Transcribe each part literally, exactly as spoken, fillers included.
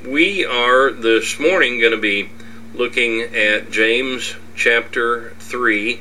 We are this morning going to be looking at James chapter three,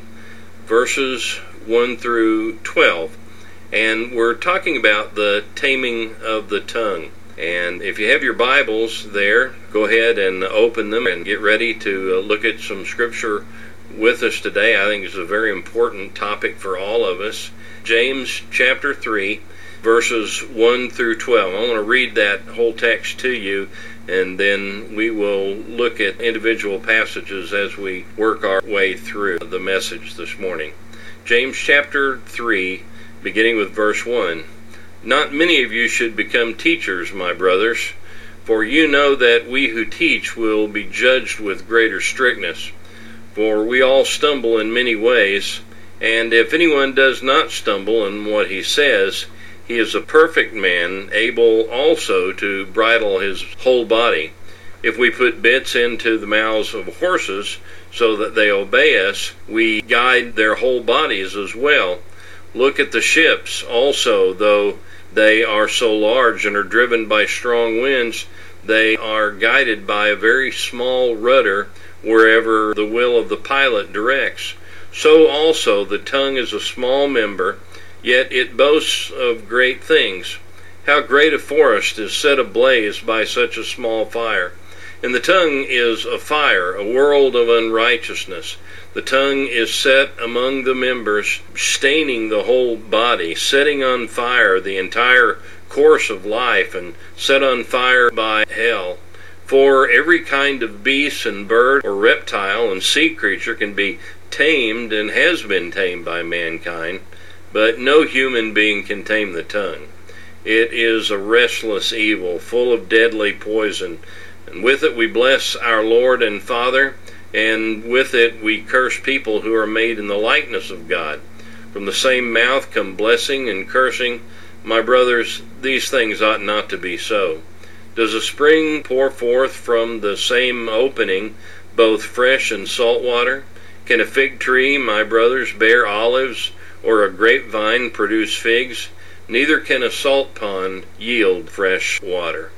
verses one through twelve. And we're talking about the taming of the tongue. And if you have your Bibles there, go ahead and open them and get ready to look at some scripture with us today. I think it's a very important topic for all of us. James chapter three, verses one through twelve. I want to read that whole text to you, and then we will look at individual passages as we work our way through the message this morning. James chapter three, beginning with verse one. Not many of you should become teachers, my brothers, for you know that we who teach will be judged with greater strictness. For we all stumble in many ways, and if anyone does not stumble in what he says, he is a perfect man, able also to bridle his whole body. If we put bits into the mouths of horses so that they obey us, we guide their whole bodies as well. Look at the ships also, though they are so large and are driven by strong winds, they are guided by a very small rudder wherever the will of the pilot directs. So also the tongue is a small member, yet it boasts of great things. How great a forest is set ablaze by such a small fire! And the tongue is a fire, a world of unrighteousness. The tongue is set among the members, staining the whole body, setting on fire the entire course of life, and set on fire by hell. For every kind of beast and bird or reptile and sea creature can be tamed and has been tamed by mankind, but no human being can tame the tongue. It is a restless evil, full of deadly poison, and with it we bless our Lord and Father, and with it we curse people who are made in the likeness of God. From the same mouth come blessing and cursing. My brothers, these things ought not to be so. Does a spring pour forth from the same opening both fresh and salt water? Can a fig tree, my brothers, bear olives, or a grapevine produce figs? Neither can a salt pond yield fresh water.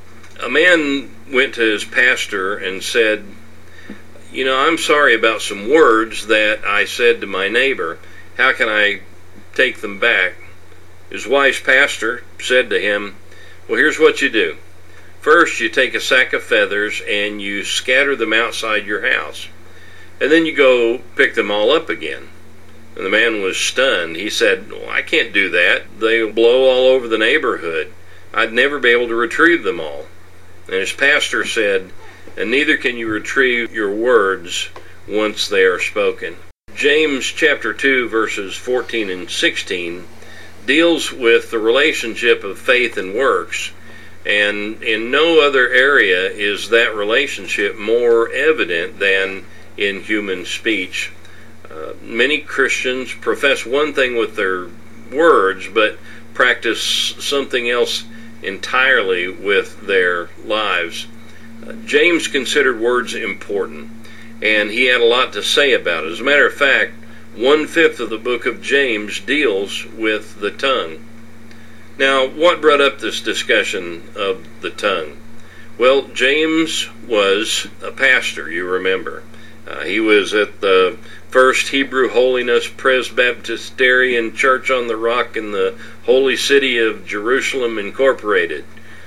A man went to his pastor and said, You know, I'm sorry about some words that I said to my neighbor. How can I take them back? His wise pastor said to him, Well, here's what you do. First, you take a sack of feathers and you scatter them outside your house. And then you go pick them all up again. And the man was stunned. He said, well, I can't do that. They'll blow all over the neighborhood. I'd never be able to retrieve them all. And his pastor said, and neither can you retrieve your words once they are spoken. James chapter two, verses fourteen and sixteen deals with the relationship of faith and works. And in no other area is that relationship more evident than in human speech. Uh, many Christians profess one thing with their words, but practice something else entirely with their lives. Uh, James considered words important, and he had a lot to say about it. As a matter of fact, one-fifth of the book of James deals with the tongue. Now, what brought up this discussion of the tongue? Well, James was a pastor, you remember. Uh, he was at the First Hebrew Holiness Presbyterian Church on the Rock in the Holy City of Jerusalem Incorporated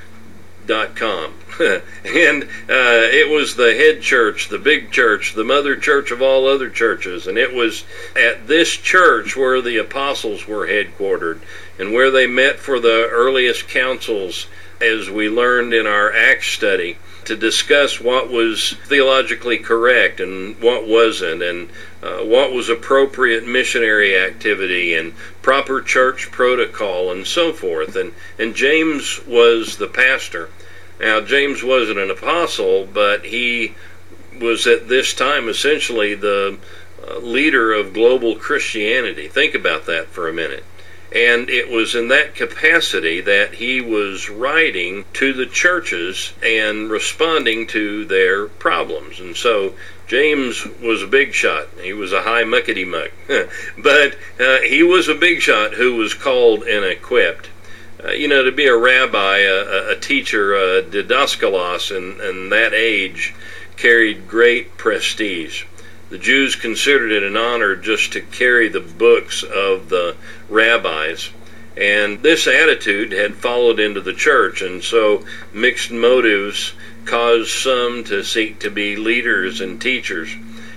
dot com. and uh, it was the head church, the big church, the mother church of all other churches. And it was at this church where the apostles were headquartered and where they met for the earliest councils, as we learned in our Acts study, to discuss what was theologically correct and what wasn't, and uh, what was appropriate missionary activity and proper church protocol and so forth. And, and James was the pastor. Now, James wasn't an apostle, but he was at this time essentially the uh, leader of global Christianity. Think about that for a minute. And it was in that capacity that he was writing to the churches and responding to their problems. And so James was a big shot. He was a high muckety muck. but uh, he was a big shot who was called and equipped. Uh, you know, to be a rabbi, a, a teacher, a didaskalos in, in that age carried great prestige. The Jews considered it an honor just to carry the books of the rabbis. And this attitude had followed into the church, and so mixed motives caused some to seek to be leaders and teachers.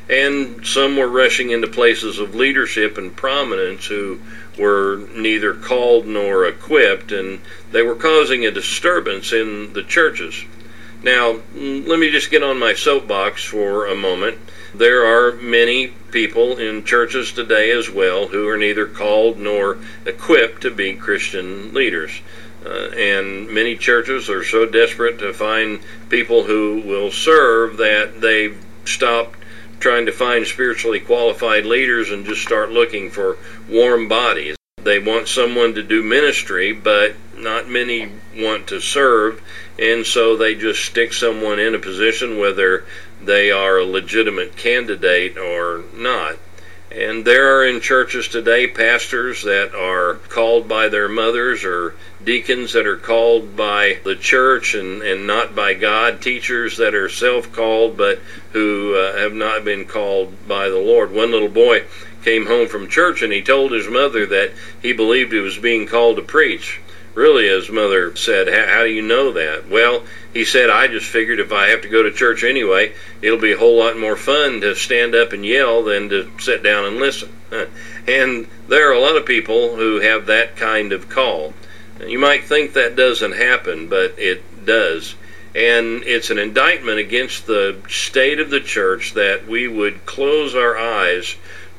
And some were rushing into places of leadership and prominence who were neither called nor equipped, and they were causing a disturbance in the churches. Now, let me just get on my soapbox for a moment. There are many people in churches today as well who are neither called nor equipped to be Christian leaders. Uh, and many churches are so desperate to find people who will serve that they've stopped trying to find spiritually qualified leaders and just start looking for warm bodies. They want someone to do ministry, but not many want to serve, and so they just stick someone in a position whether they are a legitimate candidate or not. And there are in churches today pastors that are called by their mothers, or deacons that are called by the church and, and not by God, teachers that are self-called but who uh, have not been called by the Lord. One little boy came home from church and he told his mother that he believed he was being called to preach. Really, his mother said, how do you know that? Well, he said, I just figured if I have to go to church anyway, it'll be a whole lot more fun to stand up and yell than to sit down and listen. And there are a lot of people who have that kind of call. You might think that doesn't happen, but it does. And it's an indictment against the state of the church that we would close our eyes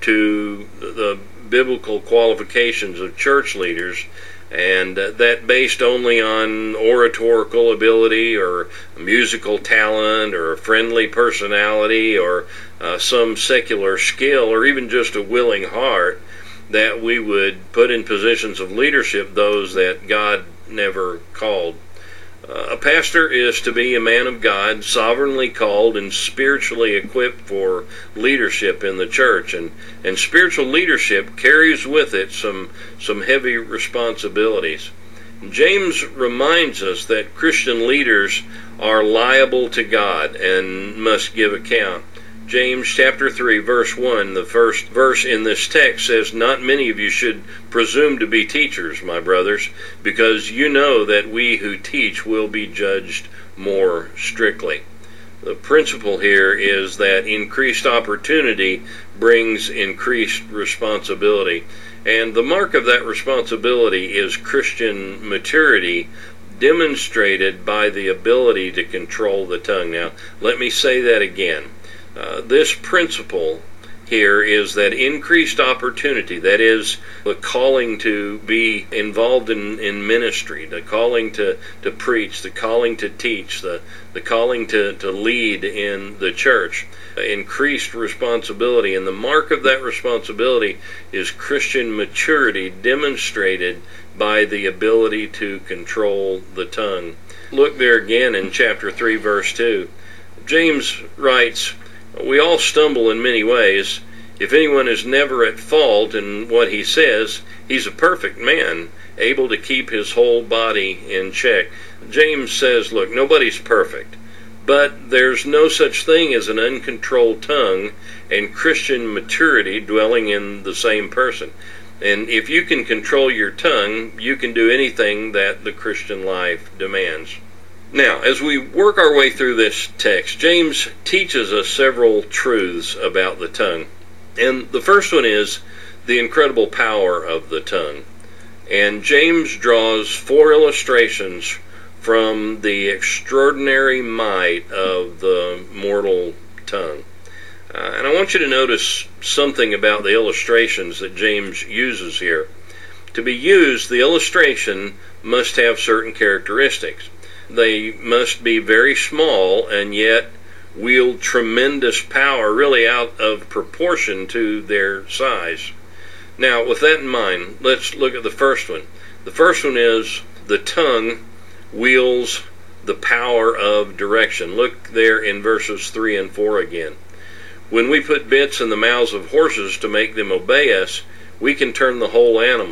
to the biblical qualifications of church leaders, and uh, that based only on oratorical ability or musical talent or a friendly personality or uh, some secular skill or even just a willing heart, that we would put in positions of leadership those that God never called. Uh, a pastor is to be a man of God, sovereignly called and spiritually equipped for leadership in the church. And, and spiritual leadership carries with it some, some heavy responsibilities. James reminds us that Christian leaders are liable to God and must give account. James chapter three, verse one, the first verse in this text says, Not many of you should presume to be teachers, my brothers, because you know that we who teach will be judged more strictly. The principle here is that increased opportunity brings increased responsibility, and the mark of that responsibility is Christian maturity, demonstrated by the ability to control the tongue. Now, let me say that again. Uh, this principle here is that increased opportunity, that is, the calling to be involved in, in ministry, the calling to, to preach, the calling to teach, the, the calling to, to lead in the church, uh, increased responsibility. And the mark of that responsibility is Christian maturity demonstrated by the ability to control the tongue. Look there again in chapter three, verse two. James writes, We all stumble in many ways. If anyone is never at fault in what he says, he's a perfect man, able to keep his whole body in check. James says, look, nobody's perfect, but there's no such thing as an uncontrolled tongue and Christian maturity dwelling in the same person. And if you can control your tongue, you can do anything that the Christian life demands. Now, as we work our way through this text, James teaches us several truths about the tongue. And the first one is the incredible power of the tongue. And James draws four illustrations from the extraordinary might of the mortal tongue. Uh, and I want you to notice something about the illustrations that James uses here. To be used, the illustration must have certain characteristics. They must be very small and yet wield tremendous power, really out of proportion to their size. Now, with that in mind, let's look at the first one. The first one is the tongue wields the power of direction. Look there in verses three and four again. When we put bits in the mouths of horses to make them obey us, we can turn the whole animal.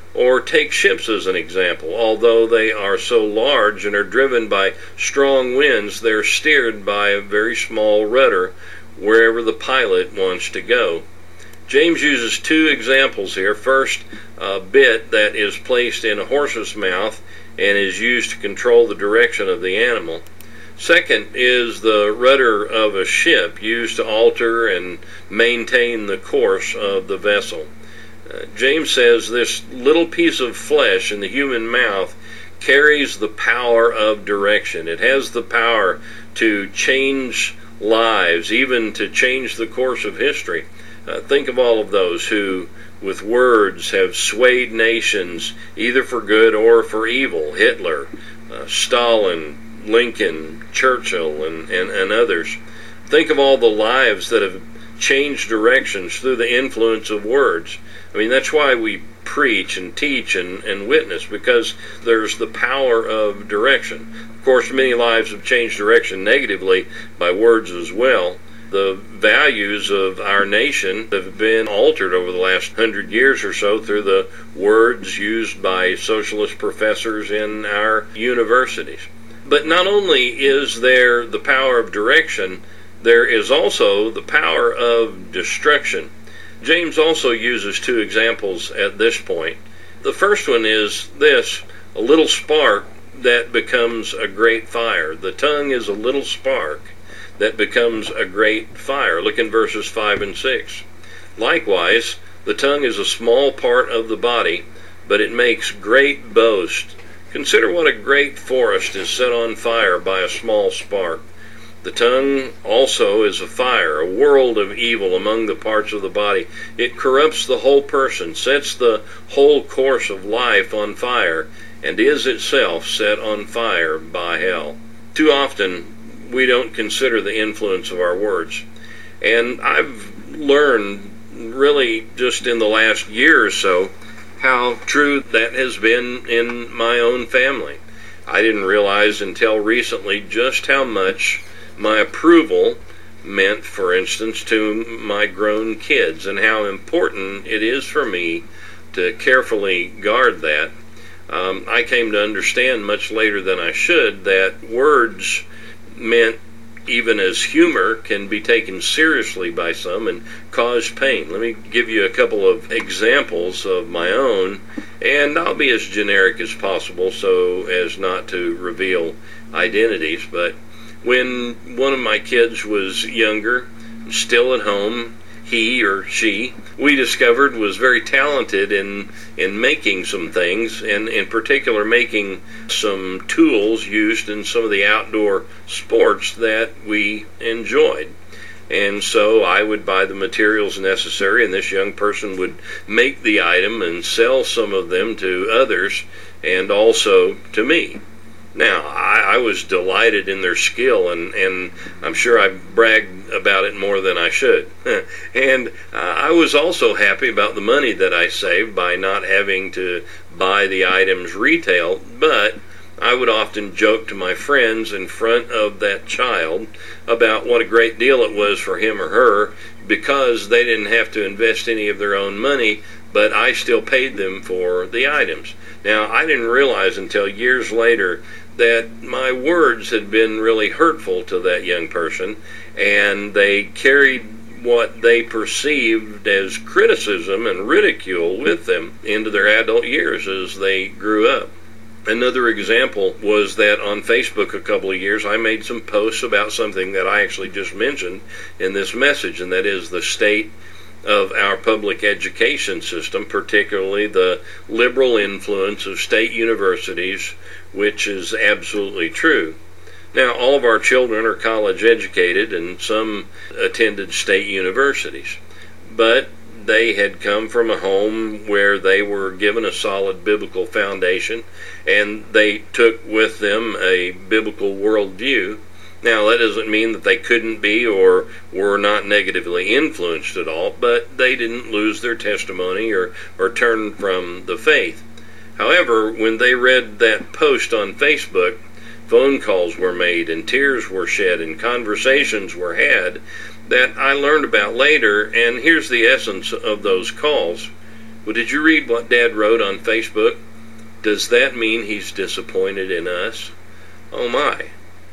Or take ships as an example. Although they are so large and are driven by strong winds, they're steered by a very small rudder wherever the pilot wants to go. James uses two examples here. First, a bit that is placed in a horse's mouth and is used to control the direction of the animal. Second is the rudder of a ship used to alter and maintain the course of the vessel. Uh, James says this little piece of flesh in the human mouth carries the power of direction. It has the power to change lives, even to change the course of history. Uh, think of all of those who, with words, have swayed nations either for good or for evil. Hitler, uh, Stalin, Lincoln, Churchill, and, and, and others. Think of all the lives that have changed directions through the influence of words. I mean, that's why we preach and teach and, and witness, because there's the power of direction. Of course, many lives have changed direction negatively by words as well. The values of our nation have been altered over the last hundred years or so through the words used by socialist professors in our universities. But not only is there the power of direction, there is also the power of destruction. James also uses two examples at this point. The first one is this: a little spark that becomes a great fire. The tongue is a little spark that becomes a great fire. Look in verses five and six. Likewise, the tongue is a small part of the body, but it makes great boast. Consider what a great forest is set on fire by a small spark. The tongue also is a fire, a world of evil among the parts of the body. It corrupts the whole person, sets the whole course of life on fire, and is itself set on fire by hell. Too often, we don't consider the influence of our words. And I've learned, really just in the last year or so, how true that has been in my own family. I didn't realize until recently just how much my approval meant, for instance, to my grown kids, and how important it is for me to carefully guard that. Um, I came to understand much later than I should that words meant, even as humor, can be taken seriously by some and cause pain. Let me give you a couple of examples of my own, and I'll be as generic as possible so as not to reveal identities. But when one of my kids was younger, still at home, he or she, we discovered was very talented in in making some things, and in particular making some tools used in some of the outdoor sports that we enjoyed. And so I would buy the materials necessary, and this young person would make the item and sell some of them to others and also to me. Now, I, I was delighted in their skill, and, and I'm sure I bragged about it more than I should. And uh, I was also happy about the money that I saved by not having to buy the items retail, but I would often joke to my friends in front of that child about what a great deal it was for him or her, because they didn't have to invest any of their own money, but I still paid them for the items. Now, I didn't realize until years later that my words had been really hurtful to that young person, and they carried what they perceived as criticism and ridicule with them into their adult years as they grew up. Another example was that on Facebook a couple of years I made some posts about something that I actually just mentioned in this message, and that is the state of our public education system, particularly the liberal influence of state universities, which is absolutely true. Now, all of our children are college educated, and some attended state universities, but they had come from a home where they were given a solid biblical foundation, and they took with them a biblical worldview. Now, that doesn't mean that they couldn't be or were not negatively influenced at all, but they didn't lose their testimony or, or turn from the faith. However, when they read that post on Facebook, phone calls were made and tears were shed and conversations were had that I learned about later, and here's the essence of those calls. Well, did you read what Dad wrote on Facebook? Does that mean he's disappointed in us? Oh my.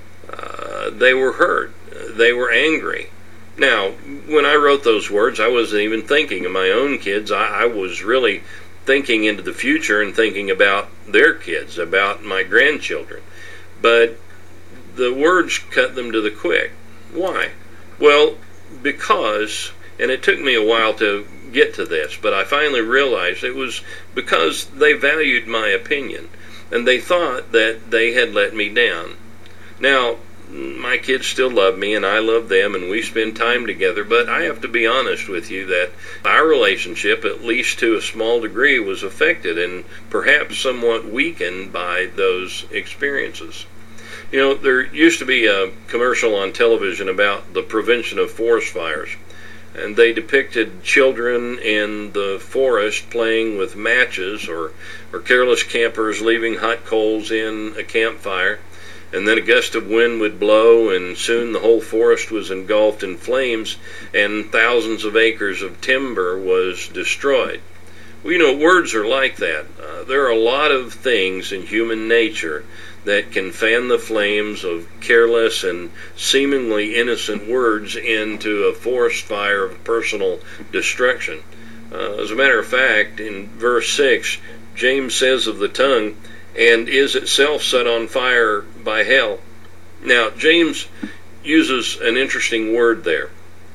Uh, they were hurt. They were angry. Now, when I wrote those words, I wasn't even thinking of my own kids. I, I was really thinking into the future and thinking about their kids, about my grandchildren. But the words cut them to the quick. Why? Well, because, and it took me a while to get to this, but I finally realized it was because they valued my opinion, and they thought that they had let me down. Now, my kids still love me, and I love them, and we spend time together, but I have to be honest with you that our relationship, at least to a small degree, was affected and perhaps somewhat weakened by those experiences. You know, there used to be a commercial on television about the prevention of forest fires, and they depicted children in the forest playing with matches, or, or careless campers leaving hot coals in a campfire. And then a gust of wind would blow, and soon the whole forest was engulfed in flames, and thousands of acres of timber was destroyed. Well, you know, words are like that. Uh, there are a lot of things in human nature that can fan the flames of careless and seemingly innocent words into a forest fire of personal destruction. Uh, as a matter of fact, in verse six, James says of the tongue, and is itself set on fire by hell. Now, James uses an interesting word there.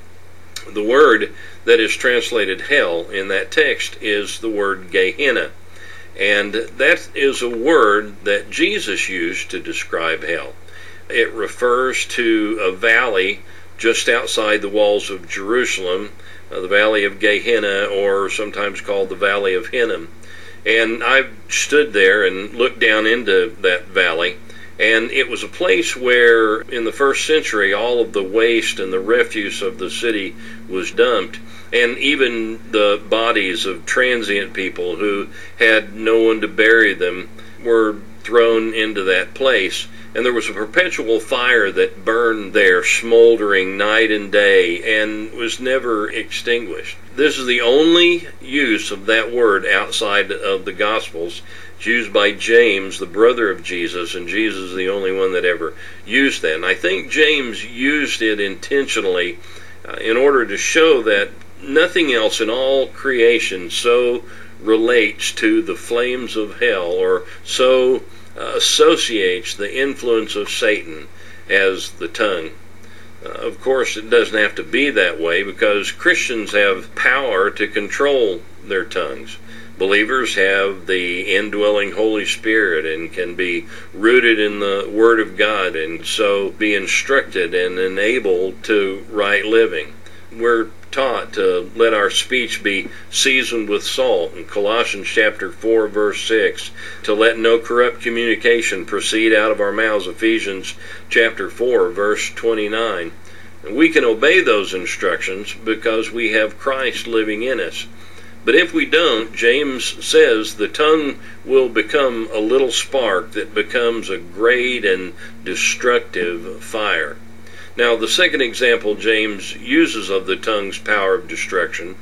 The word that is translated hell in that text is the word Gehenna. And that is a word that Jesus used to describe hell. It refers to a valley just outside the walls of Jerusalem, uh, the valley of Gehenna, or sometimes called the valley of Hinnom. And I stood there and looked down into that valley, and it was a place where in the first century all of the waste and the refuse of the city was dumped, and even the bodies of transient people who had no one to bury them were thrown into that place. And there was a perpetual fire that burned there, smoldering night and day, and was never extinguished. This is the only use of that word outside of the Gospels. It's used by James, the brother of Jesus, and Jesus is the only one that ever used that. And I think James used it intentionally uh, in order to show that nothing else in all creation so relates to the flames of hell, or so Uh, associates the influence of Satan as the tongue. Uh, of course, it doesn't have to be that way, because Christians have power to control their tongues. Believers have the indwelling Holy Spirit and can be rooted in the Word of God, and so be instructed and enabled to right living. We're taught to let our speech be seasoned with salt in Colossians chapter four verse six, to let no corrupt communication proceed out of our mouths, Ephesians chapter four verse twenty-nine. And we can obey those instructions because we have Christ living in us. But if we don't, James says the tongue will become a little spark that becomes a great and destructive fire. Now, the second example James uses of the tongue's power of destruction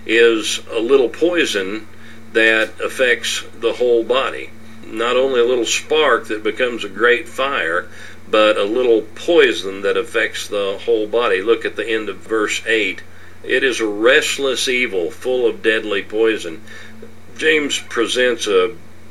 is a little poison that affects the whole body. Not only a little spark that becomes a great fire, but a little poison that affects the whole body. Look at the end of verse eight. It is a restless evil full of deadly poison. James presents a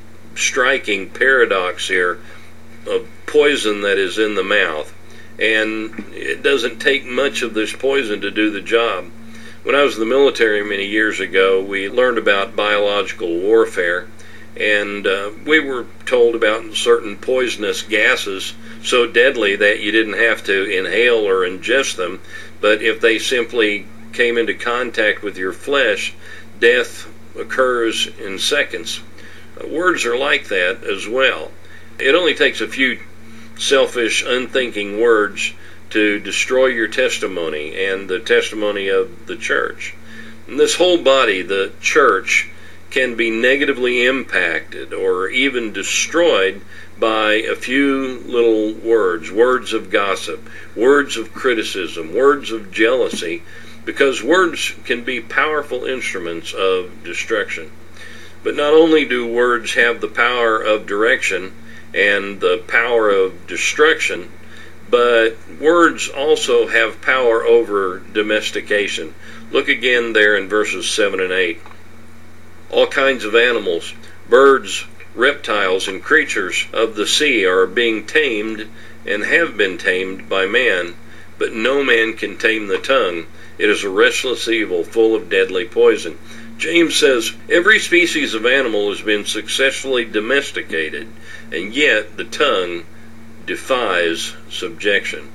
striking paradox here of poison that is in the mouth. And it doesn't take much of this poison to do the job. When I was in the military many years ago, we learned about biological warfare, and uh, we were told about certain poisonous gases so deadly that you didn't have to inhale or ingest them, but if they simply came into contact with your flesh, death occurs in seconds. Uh, words are like that as well. It only takes a few selfish, unthinking words to destroy your testimony and the testimony of the church. And this whole body, the church, can be negatively impacted or even destroyed by a few little words, words of gossip, words of criticism, words of jealousy, because words can be powerful instruments of destruction. But not only do words have the power of direction and the power of destruction, but words also have power over domestication. Look again there in verses seven and eight. All kinds of animals, birds, reptiles, and creatures of the sea are being tamed and have been tamed by man, but no man can tame the tongue. It is a restless evil full of deadly poison. James says every species of animal has been successfully domesticated, and yet the tongue defies subjection.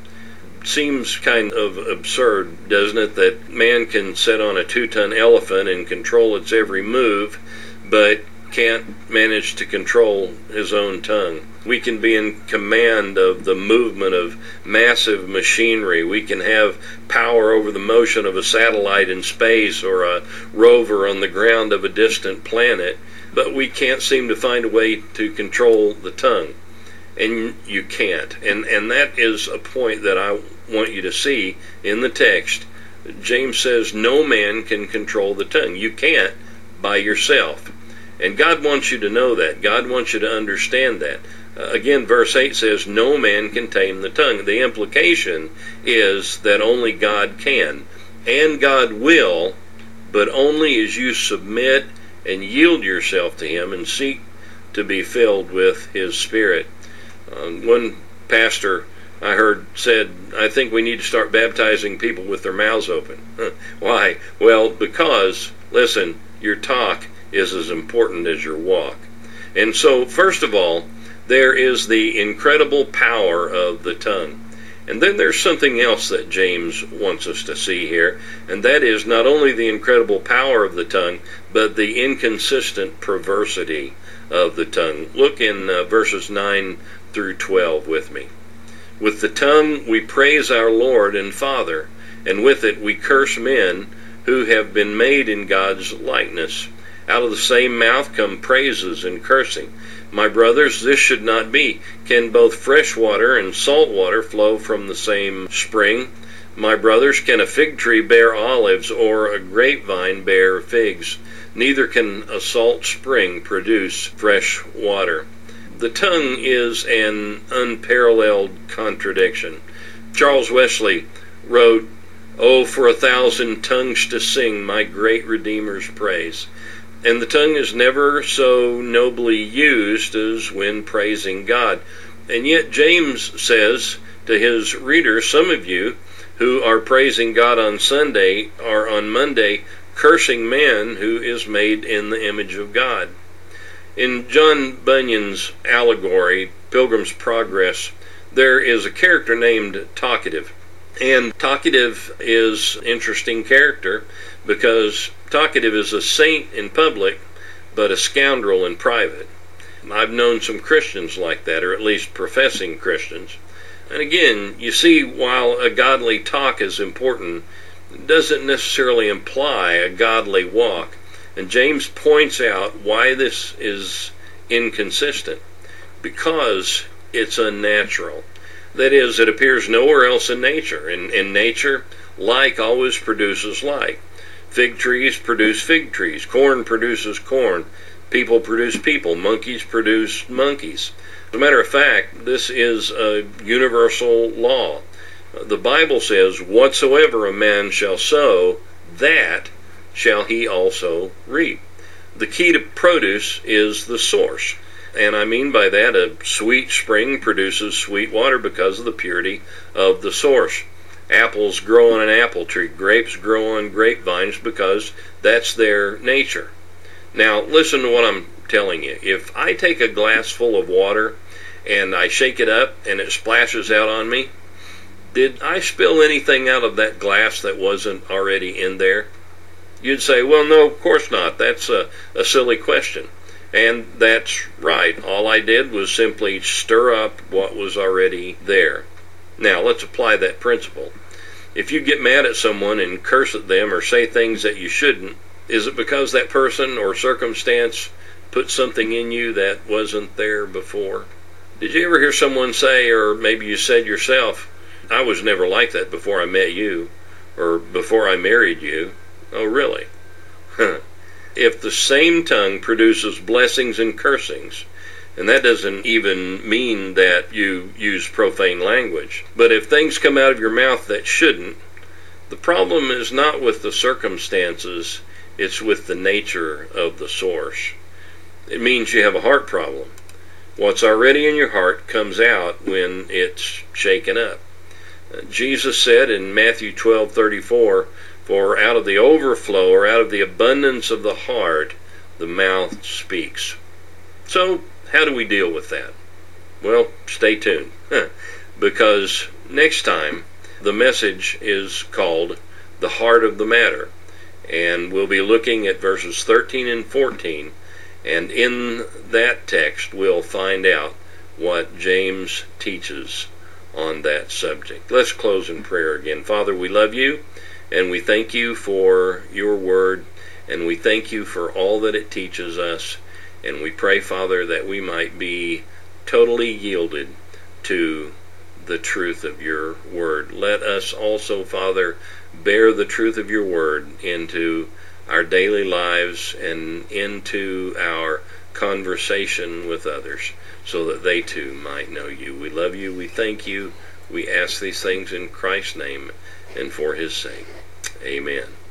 Seems kind of absurd, doesn't it, that man can sit on a two-ton elephant and control its every move, but can't manage to control his own tongue. We can be in command of the movement of massive machinery. We can have power over the motion of a satellite in space or a rover on the ground of a distant planet, but we can't seem to find a way to control the tongue. And you can't. And, and that is a point that I want you to see in the text. James says no man can control the tongue. You can't by yourself. And God wants you to know that. God wants you to understand that. Uh, again, verse eight says, no man can tame the tongue. The implication is that only God can. And God will, but only as you submit and yield yourself to Him and seek to be filled with His Spirit. Um, one pastor I heard said, I think we need to start baptizing people with their mouths open. Why? Well, because, listen, your talk is as important as your walk. And so, first of all, there is the incredible power of the tongue. And then there's something else that James wants us to see here, and that is not only the incredible power of the tongue, but the inconsistent perversity of the tongue. Look in uh, verses nine through twelve with me. With the tongue we praise our Lord and Father, and with it we curse men who have been made in God's likeness. Out of the same mouth come praises and cursing. My brothers, this should not be. Can both fresh water and salt water flow from the same spring? My brothers, can a fig tree bear olives, or a grapevine bear figs? Neither can a salt spring produce fresh water. The tongue is an unparalleled contradiction. Charles Wesley wrote, "Oh, for a thousand tongues to sing my great Redeemer's praise." And the tongue is never so nobly used as when praising God. And yet James says to his readers, some of you who are praising God on Sunday are on Monday cursing man who is made in the image of God. In John Bunyan's allegory, Pilgrim's Progress, there is a character named Talkative. And Talkative is an interesting character because Talkative is a saint in public, but a scoundrel in private. I've known some Christians like that, or at least professing Christians. And again, you see, while a godly talk is important, it doesn't necessarily imply a godly walk. And James points out why this is inconsistent. Because it's unnatural. That is, it appears nowhere else in nature. In, in nature, like always produces like. Fig trees produce fig trees. Corn produces corn. People produce people. Monkeys produce monkeys. As a matter of fact, this is a universal law. The Bible says, whatsoever a man shall sow, that shall he also reap. The key to produce is the source. And I mean by that, a sweet spring produces sweet water because of the purity of the source. Apples grow on an apple tree. Grapes grow on grapevines because that's their nature. Now, listen to what I'm telling you. If I take a glass full of water and I shake it up and it splashes out on me, did I spill anything out of that glass that wasn't already in there? You'd say, well, no, of course not. That's a, a silly question. And that's right. All I did was simply stir up what was already there. Now, let's apply that principle. If you get mad at someone and curse at them or say things that you shouldn't, is it because that person or circumstance put something in you that wasn't there before? Did you ever hear someone say, or maybe you said yourself, I was never like that before I met you, or before I married you? Oh, really? Huh. if the same tongue produces blessings and cursings, and that doesn't even mean that you use profane language, but if things come out of your mouth that shouldn't, the problem is not with the circumstances, it's with the nature of the source. It means you have a heart problem. What's already in your heart comes out when it's shaken up. Uh, Jesus said in Matthew twelve thirty-four, "For out of the overflow, or out of the abundance of the heart, the mouth speaks." So, how do we deal with that? Well, stay tuned, because next time the message is called "The Heart of the Matter," and we'll be looking at verses thirteen and fourteen, and in that text we'll find out what James teaches on that subject. Let's close in prayer again. Father, we love you, and we thank you for your word, and we thank you for all that it teaches us, and we pray, Father, that we might be totally yielded to the truth of your word. Let us also, Father, bear the truth of your word into our daily lives and into our conversation with others, so that they too might know you. We love you. We thank you. We ask these things in Christ's name and for his sake. Amen.